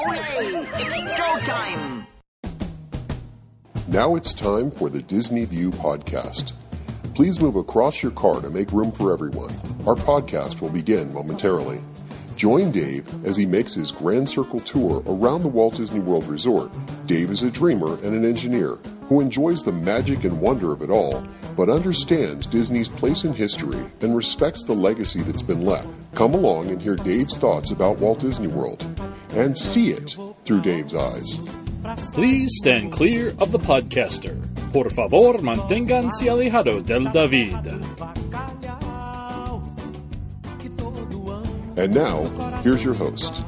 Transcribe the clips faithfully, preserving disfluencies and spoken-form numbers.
Ole! It's showtime! Now it's time for the Disney View podcast. Please move across your car to make room for everyone. Our podcast will begin momentarily. Join Dave as he makes his Grand Circle tour around the Walt Disney World Resort. Dave is a dreamer and an engineer who enjoys the magic and wonder of it all, but understands Disney's place in history and respects the legacy that's been left. Come along and hear Dave's thoughts about Walt Disney World and see it through Dave's eyes. Please stand clear of the podcaster. Por favor, manténganse alejado del David. And now, here's your host.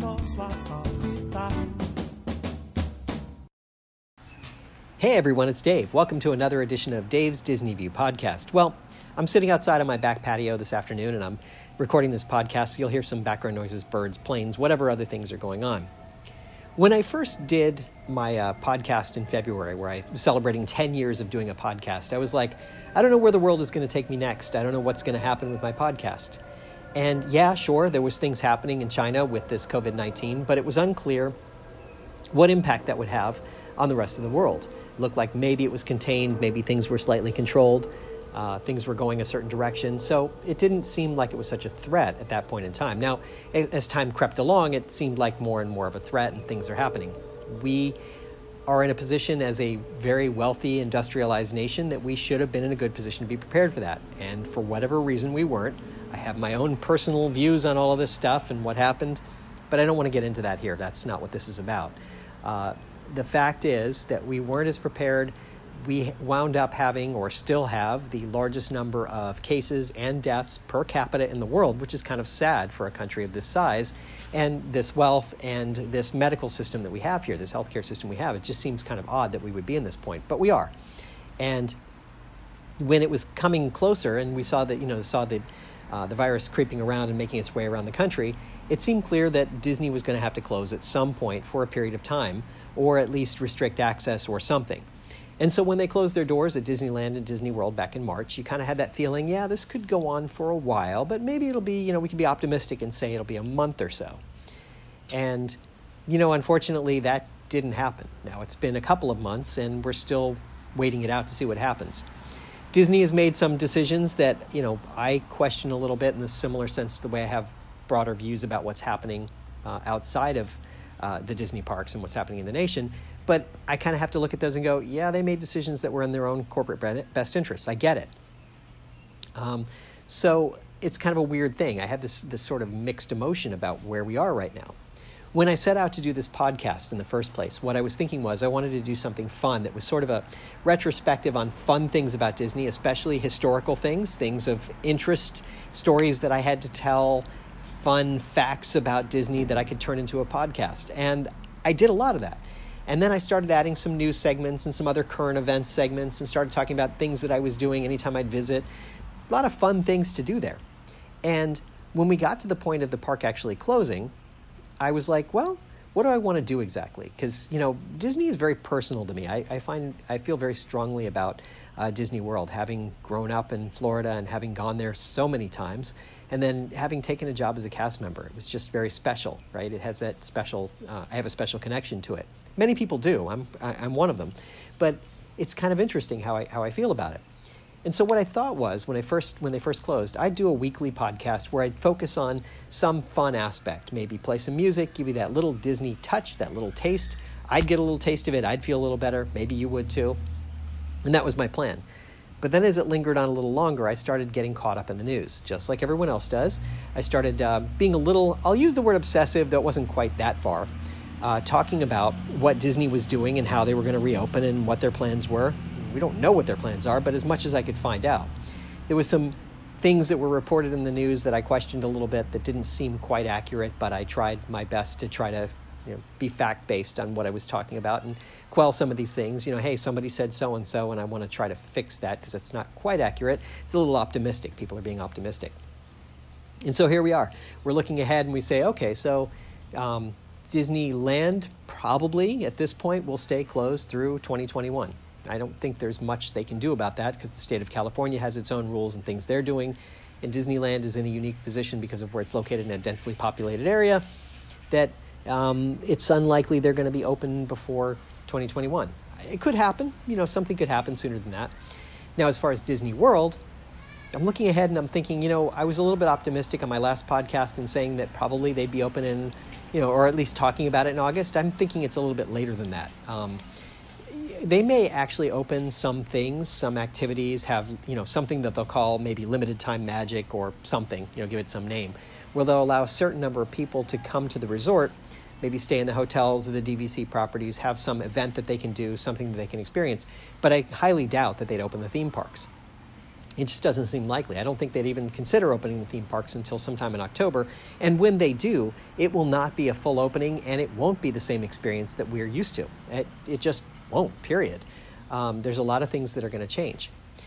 Hey everyone, it's Dave. Welcome to another edition of Dave's Disney View podcast. Well, I'm sitting outside on my back patio this afternoon and I'm recording this podcast, so you'll hear some background noises, birds, planes, whatever other things are going on. When I first did my uh, podcast in February, where I was celebrating ten years of doing a podcast, I was like, I don't know where the world is going to take me next. I don't know what's going to happen with my podcast. And yeah, sure, there was things happening in China with this covid nineteen, but it was unclear what impact that would have on the rest of the world. It looked like maybe it was contained, maybe things were slightly controlled, uh, things were going a certain direction. So it didn't seem like it was such a threat at that point in time. Now, as time crept along, it seemed like more and more of a threat and things are happening. We are in a position as a very wealthy, industrialized nation that we should have been in a good position to be prepared for that. And for whatever reason, we weren't. I have my own personal views on all of this stuff and what happened, but I don't want to get into that here. That's not what this is about. Uh, the fact is that we weren't as prepared. We wound up having, or still have, the largest number of cases and deaths per capita in the world, which is kind of sad for a country of this size, and this wealth and this medical system that we have here, this healthcare system we have. It just seems kind of odd that we would be in this point, but we are. And when it was coming closer, and we saw that, you know, saw that Uh, the virus creeping around and making its way around the country, it seemed clear that Disney was going to have to close at some point for a period of time, or at least restrict access or something. And so when they closed their doors at Disneyland and Disney World back in March, you kind of had that feeling, yeah, this could go on for a while, but maybe it'll be, you know, we could be optimistic and say it'll be a month or so. And, you know, unfortunately, that didn't happen. Now, it's been a couple of months, and we're still waiting it out to see what happens. Disney has made some decisions that, you know, I question a little bit in the similar sense to the way I have broader views about what's happening uh, outside of uh, the Disney parks and what's happening in the nation. But I kind of have to look at those and go, yeah, they made decisions that were in their own corporate best interests. I get it. Um, so it's kind of a weird thing. I have this, this sort of mixed emotion about where we are right now. When I set out to do this podcast in the first place, what I was thinking was I wanted to do something fun that was sort of a retrospective on fun things about Disney, especially historical things, things of interest, stories that I had to tell, fun facts about Disney that I could turn into a podcast. And I did a lot of that. And then I started adding some news segments and some other current events segments and started talking about things that I was doing anytime I'd visit. A lot of fun things to do there. And when we got to the point of the park actually closing, I was like, well, what do I want to do exactly? Because, you know, Disney is very personal to me. I, I find, I feel very strongly about uh, Disney World, having grown up in Florida and having gone there so many times, and then having taken a job as a cast member. It was just very special, right? It has that special, uh, I have a special connection to it. Many people do. I'm, I, I'm one of them. But it's kind of interesting how I, how I feel about it. And so what I thought was, when I first when they first closed, I'd do a weekly podcast where I'd focus on some fun aspect, maybe play some music, give you that little Disney touch, that little taste. I'd get a little taste of it. I'd feel a little better. Maybe you would too. And that was my plan. But then as it lingered on a little longer, I started getting caught up in the news, just like everyone else does. I started uh, being a little, I'll use the word obsessive, though it wasn't quite that far, uh, talking about what Disney was doing and how they were going to reopen and what their plans were. We don't know what their plans are, but as much as I could find out. There was some things that were reported in the news that I questioned a little bit that didn't seem quite accurate, but I tried my best to try to, you know, be fact-based on what I was talking about and quell some of these things. You know, hey, somebody said so-and-so, and I want to try to fix that because it's not quite accurate. It's a little optimistic. People are being optimistic. And so here we are. We're looking ahead and we say, okay, so um, Disneyland probably at this point will stay closed through twenty twenty-one. I don't think there's much they can do about that because the state of California has its own rules and things they're doing. And Disneyland is in a unique position because of where it's located in a densely populated area that Um, it's unlikely they're going to be open before twenty twenty-one. It could happen. You know, something could happen sooner than that. Now, as far as Disney World, I'm looking ahead and I'm thinking, you know, I was a little bit optimistic on my last podcast in saying that probably they'd be open in, you know, or at least talking about it in August. I'm thinking it's a little bit later than that. Um, they may actually open some things, some activities, have, you know, something that they'll call maybe limited time magic or something, you know, give it some name, where they'll allow a certain number of people to come to the resort, maybe stay in the hotels or the D V C properties, have some event that they can do, something that they can experience. But I highly doubt that they'd open the theme parks. It just doesn't seem likely. I don't think they'd even consider opening the theme parks until sometime in October. And when they do, it will not be a full opening, and it won't be the same experience that we're used to. It, it just won't, period. Um, there's a lot of things that are going to change.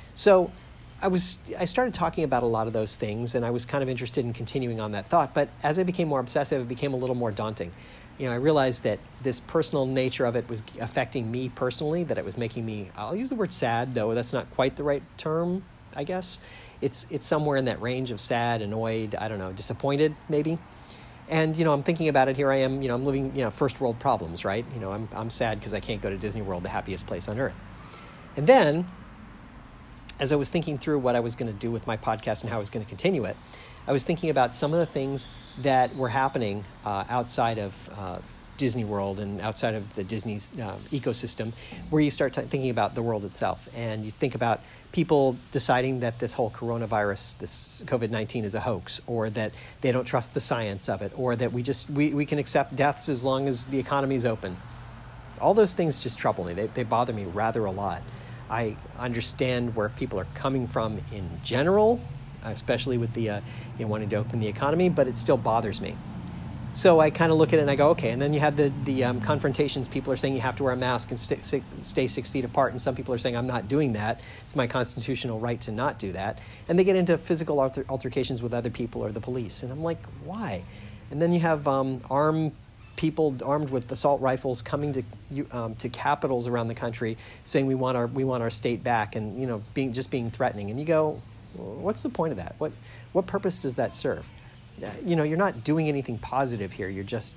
So I was I started talking about a lot of those things, and I was kind of interested in continuing on that thought. But as I became more obsessive, it became a little more daunting. You know, I realized that this personal nature of it was affecting me personally, that it was making me, I'll use the word sad, though that's not quite the right term, I guess. It's it's somewhere in that range of sad, annoyed, I don't know, disappointed, maybe. And, you know, I'm thinking about it. Here I am, you know, I'm living, you know, first world problems, right? You know, I'm I'm sad because I can't go to Disney World, the happiest place on earth. And then, as I was thinking through what I was going to do with my podcast and how I was going to continue it, I was thinking about some of the things that were happening uh, outside of uh, Disney World and outside of the Disney uh, ecosystem, where you start t- thinking about the world itself. And you think about people deciding that this whole coronavirus, this covid nineteen is a hoax, or that they don't trust the science of it, or that we just we, we can accept deaths as long as the economy is open. All those things just trouble me. They, they bother me rather a lot. I understand where people are coming from in general, especially with the uh, you know, wanting to open the economy, but it still bothers me. So I kind of look at it and I go, okay. And then you have the the um, confrontations. People are saying you have to wear a mask and st- st- stay six feet apart, and some people are saying I'm not doing that. It's my constitutional right to not do that. And they get into physical alter- altercations with other people or the police, and I'm like, why? And then you have um, armed people armed with assault rifles coming to um, to capitals around the country, saying we want our we want our state back, and you know, being just being threatening. And you go, well, what's the point of that? What what purpose does that serve? Uh, you know, you're not doing anything positive here. You're just,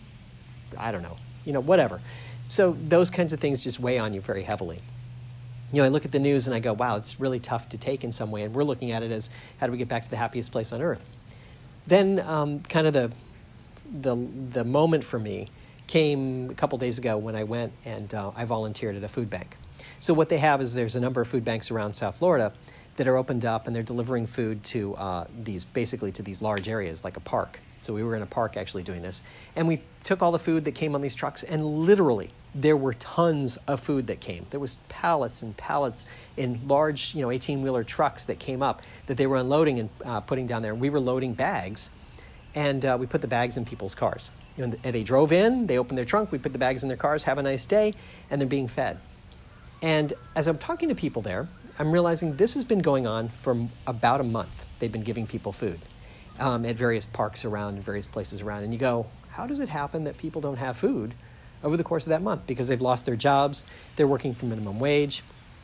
I don't know, you know, whatever. So those kinds of things just weigh on you very heavily. You know, I look at the news and I go, wow, it's really tough to take in some way. And we're looking at it as, how do we get back to the happiest place on earth? Then um, kind of the, the the moment for me came a couple days ago when I went and uh, I volunteered at a food bank. So what they have is there's a number of food banks around South Florida that are opened up, and they're delivering food to uh, these, basically to these large areas, like a park. So we were in a park actually doing this. And we took all the food that came on these trucks, and literally there were tons of food that came. There was pallets and pallets in large, you know, eighteen-wheeler trucks that came up that they were unloading and uh, putting down there. We were loading bags, and uh, we put the bags in people's cars. You know, they drove in, they opened their trunk, we put the bags in their cars, have a nice day, and they're being fed. And as I'm talking to people there, I'm realizing this has been going on for about a month. They've been giving people food um, at various parks around, various places around. And you go, how does it happen that people don't have food over the course of that month? Because they've lost their jobs, they're working for minimum wage,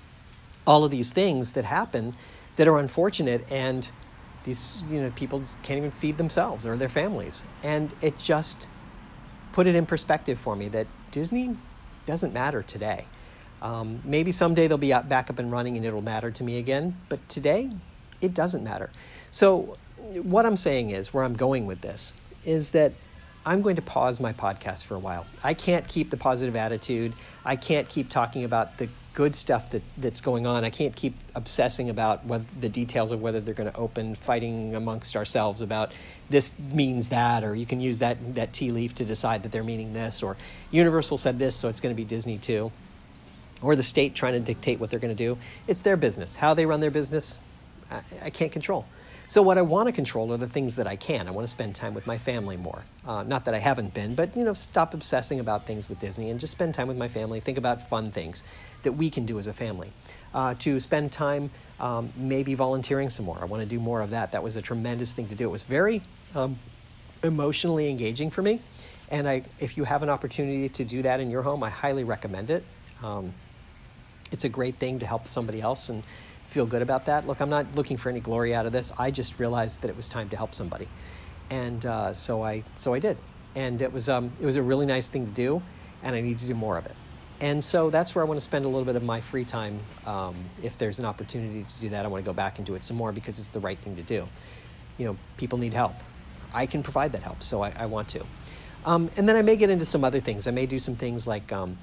all of these things that happen that are unfortunate, and these, you know, people can't even feed themselves or their families. And it just put it in perspective for me that Disney doesn't matter today. Um, maybe someday they'll be back up and running and it'll matter to me again. But today, it doesn't matter. So what I'm saying is, where I'm going with this, is that I'm going to pause my podcast for a while. I can't keep the positive attitude. I can't keep talking about the good stuff that, that's going on. I can't keep obsessing about what the details of whether they're going to open, fighting amongst ourselves about this means that, or you can use that, that tea leaf to decide that they're meaning this, or Universal said this, so it's going to be Disney too. Or the state trying to dictate what they're going to do. It's their business. How they run their business, I, I can't control. So what I want to control are the things that I can. I want to spend time with my family more. Uh, not that I haven't been, but, you know, stop obsessing about things with Disney and just spend time with my family. Think about fun things that we can do as a family. Uh, to spend time um, maybe volunteering some more. I want to do more of that. That was a tremendous thing to do. It was very um, emotionally engaging for me. And I, if you have an opportunity to do that in your home, I highly recommend it. Um, It's a great thing to help somebody else and feel good about that. Look, I'm not looking for any glory out of this. I just realized that it was time to help somebody. And uh, so I so I did. And it was um, it was a really nice thing to do, and I need to do more of it. And so that's where I want to spend a little bit of my free time. Um, if there's an opportunity to do that, I want to go back and do it some more because it's the right thing to do. You know, people need help. I can provide that help, so I, I want to. Um, and then I may get into some other things. I may do some things like um,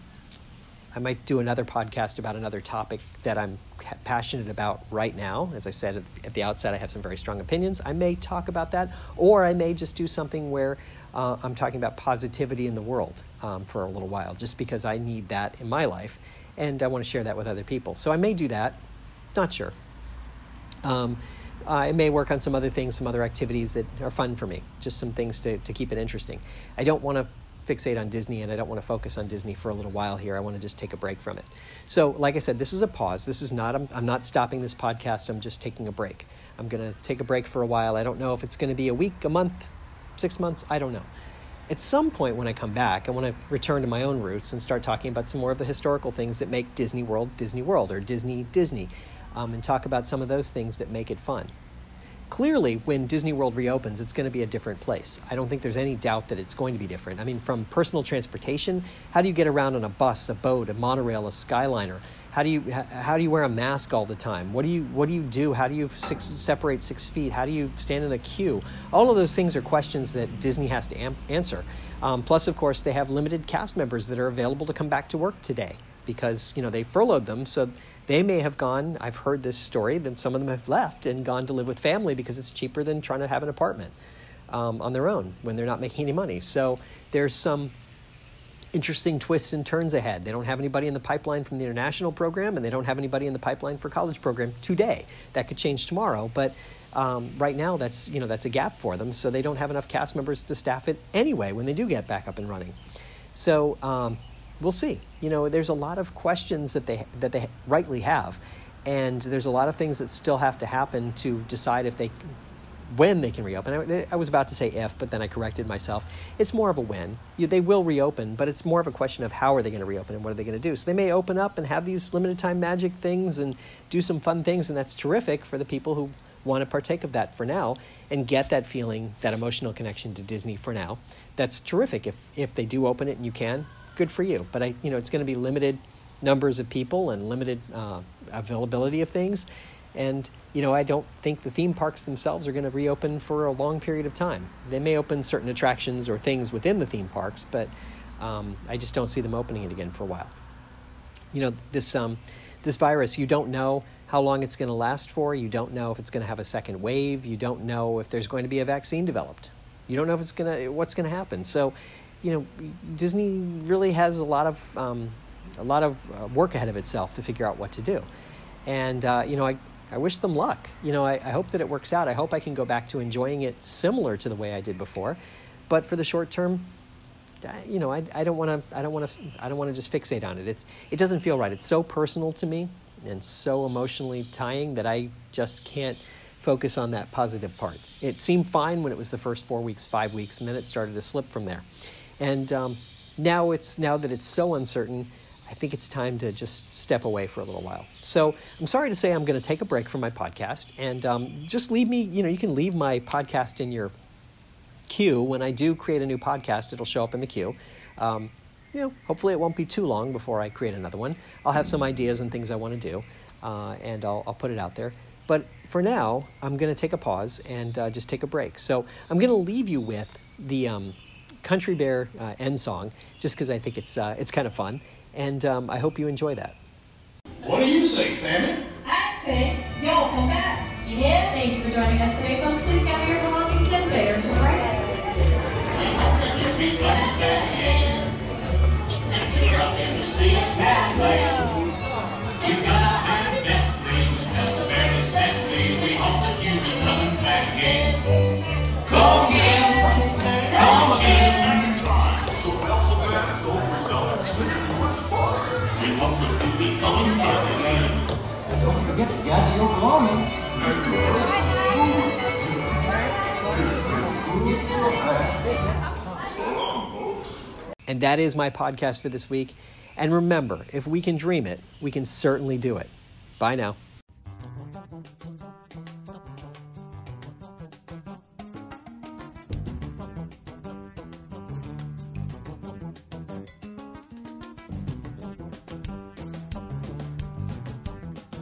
I might do another podcast about another topic that I'm passionate about right now. As I said at, at the outset, I have some very strong opinions. I may talk about that, or I may just do something where uh, I'm talking about positivity in the world um, for a little while, just because I need that in my life, and I want to share that with other people. So I may do that. Not sure. Um, I may work on some other things, some other activities that are fun for me, just some things to, to keep it interesting. I don't want to fixate on Disney, and I don't want to focus on Disney for a little while here. I want to just take a break from it. So, like I said, this is a pause. This is not, I'm, I'm not stopping this podcast. I'm just taking a break. I'm going to take a break for a while. I don't know if it's going to be a week, a month, six months. I don't know. At some point when I come back, I want to return to my own roots and start talking about some more of the historical things that make Disney World Disney World, or Disney Disney, um, and talk about some of those things that make it fun. Clearly, when Disney World reopens, it's going to be a different place. I don't think there's any doubt that it's going to be different. I mean, from personal transportation, how do you get around on a bus, a boat, a monorail, a Skyliner? How do you how do you wear a mask all the time? What do you what do you do? How do you six, separate six feet? How do you stand in a queue? All of those things are questions that Disney has to am- answer. Um, plus, of course, they have limited cast members that are available to come back to work today because you know they furloughed them, so they may have gone, I've heard this story, that some of them have left and gone to live with family because it's cheaper than trying to have an apartment um, on their own when they're not making any money. So there's some interesting twists and turns ahead. They don't have anybody in the pipeline from the international program, and they don't have anybody in the pipeline for college program today. That could change tomorrow, but um, right now that's you know that's a gap for them, so they don't have enough cast members to staff it anyway when they do get back up and running. So um, we'll see. You know, there's a lot of questions that they that they rightly have, and there's a lot of things that still have to happen to decide if they, when they can reopen. I, I was about to say if, but then I corrected myself. It's more of a when. You, they will reopen, but it's more of a question of how are they going to reopen and what are they going to do. So they may open up and have these limited time magic things and do some fun things, and that's terrific for the people who want to partake of that for now and get that feeling, that emotional connection to Disney for now. That's terrific. If if they do open it and you can, good for you. But I, you know, it's going to be limited numbers of people and limited uh, availability of things. And, you know, I don't think the theme parks themselves are going to reopen for a long period of time. They may open certain attractions or things within the theme parks, but um, I just don't see them opening it again for a while. You know, this um, this virus, you don't know how long it's going to last for. You don't know if it's going to have a second wave. You don't know if there's going to be a vaccine developed. You don't know if it's going to, what's going to happen. So, you know, Disney really has a lot of um, a lot of uh, work ahead of itself to figure out what to do. And, uh, you know, I, I wish them luck. You know, I, I hope that it works out. I hope I can go back to enjoying it similar to the way I did before. But for the short term, I, you know, I, I don't want to. I don't want to. I don't want to just fixate on it. It's. It doesn't feel right. It's so personal to me and so emotionally tying that I just can't focus on that positive part. It seemed fine when it was the first four weeks, five weeks, and then it started to slip from there. And um, now it's now that it's so uncertain, I think it's time to just step away for a little while. So I'm sorry to say I'm going to take a break from my podcast, and um, just leave me, you know, you can leave my podcast in your queue. When I do create a new podcast, it'll show up in the queue. Um, you know, hopefully it won't be too long before I create another one. I'll have some ideas and things I want to do, uh, and I'll, I'll put it out there. But for now, I'm going to take a pause and uh, just take a break. So I'm going to leave you with the um, Country Bear uh, end song, just because I think it's uh, it's kind of fun, and um, I hope you enjoy that. What do you say, Sammy? I say, y'all come back. You hear? Thank you for joining us today, folks. Please gather your belongings in there to the right. Come again, come again. We want to be coming back again. Don't forget to gather your belongings. And that is my podcast for this week. And remember, if we can dream it, we can certainly do it. Bye now.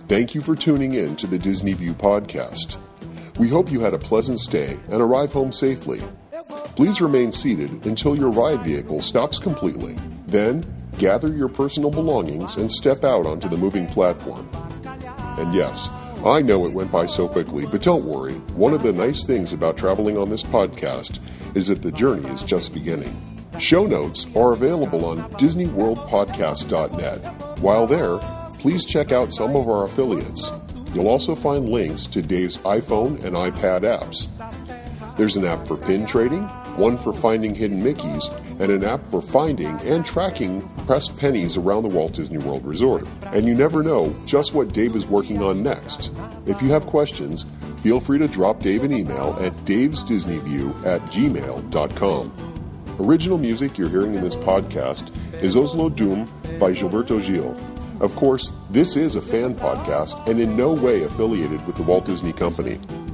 Thank you for tuning in to the Disney View podcast. We hope you had a pleasant stay and arrive home safely. Please remain seated until your ride vehicle stops completely. Then, gather your personal belongings and step out onto the moving platform. And yes, I know it went by so quickly, but don't worry. One of the nice things about traveling on this podcast is that the journey is just beginning. Show notes are available on disney world podcast dot net. While there, please check out some of our affiliates. You'll also find links to Dave's iPhone and iPad apps. There's an app for pin trading, one for finding hidden Mickeys, and an app for finding and tracking pressed pennies around the Walt Disney World Resort. And you never know just what Dave is working on next. If you have questions, feel free to drop Dave an email at davesdisneyview at gmail dot com. Original music you're hearing in this podcast is Oslo Doom by Gilberto Gil. Of course, this is a fan podcast and in no way affiliated with the Walt Disney Company.